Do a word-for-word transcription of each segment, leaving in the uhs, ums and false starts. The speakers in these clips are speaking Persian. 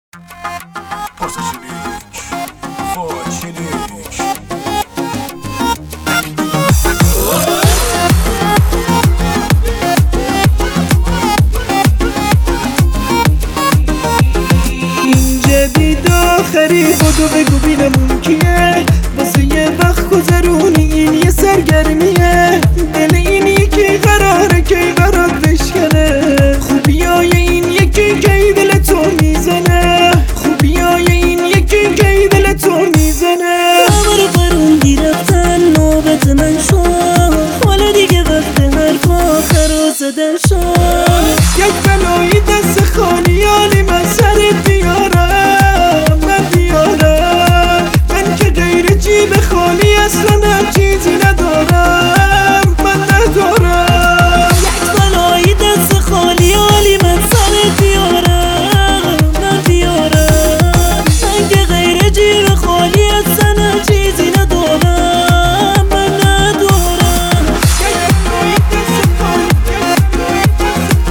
این جدید آخری خودو بگو بینمون کیه، واسه یه وقت گذرونی این یه سرگرمیه. دل این یکی قراره کی برات بشکنه، خوبیای این یکی کی دل تو میزنه، خوبیای این یکی کی دل تو میزنه. خبر فروندی رفتن نوبت من شد، حالا دیگه وقت حرفا خرا زدن شد. یک بلایی دست خالی حالی من سرت بیارم، من بیارم من که غیر جیب خالی اصلا هم چیزی ندارم، من ندارم. یک بلایی دست خالی حالی من سرت بیارم، من بیارم من که غیر جیب خالی اصلا هم چیزی ندارم، من ندارم. یک بلایی دست خالی، یک بلایی دست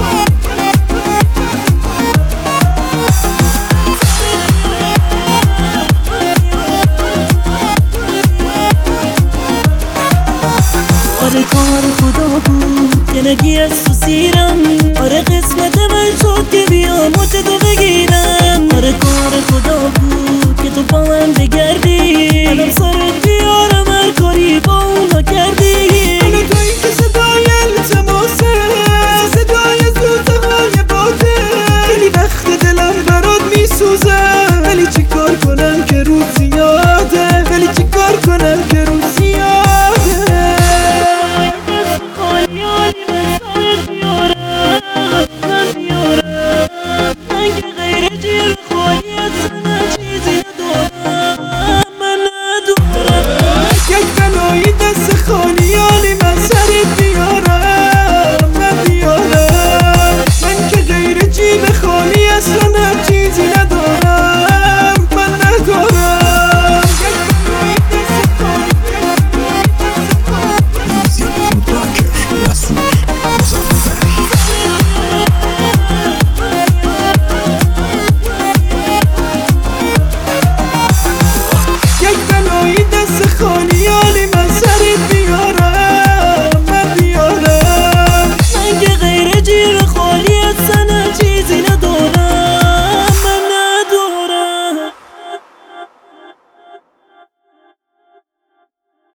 آره کار خدا بود که نگی از تو سیرم